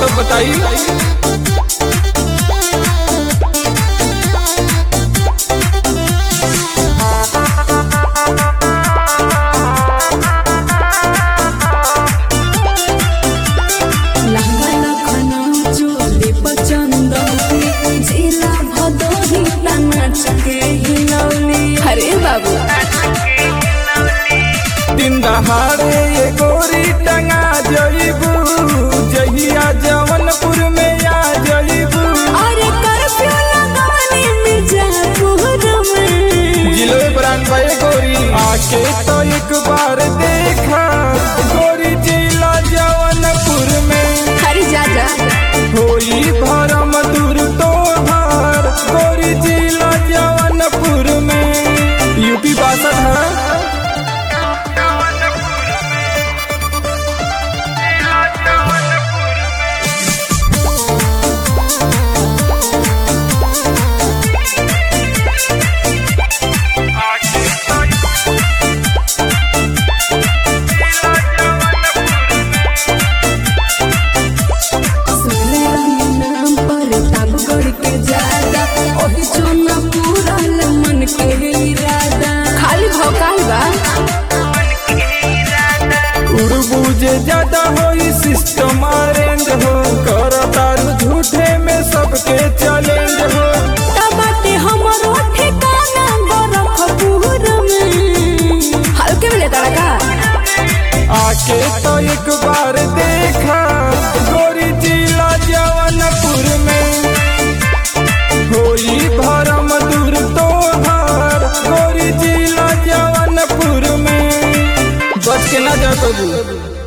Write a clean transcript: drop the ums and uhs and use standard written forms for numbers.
तो बताइए। अरे बाबू दिन दहाड़े ये गोरी टंगा जइबू, जहिया जवनपुर में आ जइबू। अरे कर्फ्यू लगाने मिर्जापुर में जिलो ब्रांड भाई गोरी आके तो एक बार देखा गोरी जिला जवनपुर में। अरे जा जा होई भरम दूर तोहार गोरी जिला जवनपुर में। यूपी 62 है। उड़बूजे ज्यादा होई सिस्टम अरेंज हो, कर तारू झूठे में सबके चैलेंज हो। टमाटे हमरो ठिकाना गोरखपुर में हल्के में लेता का आके तो एक बार देखा गोरी जिला जवनपुर में। होई भरम दूर तोहार गोरी जिला जवनपुर में। बच के ना जा तो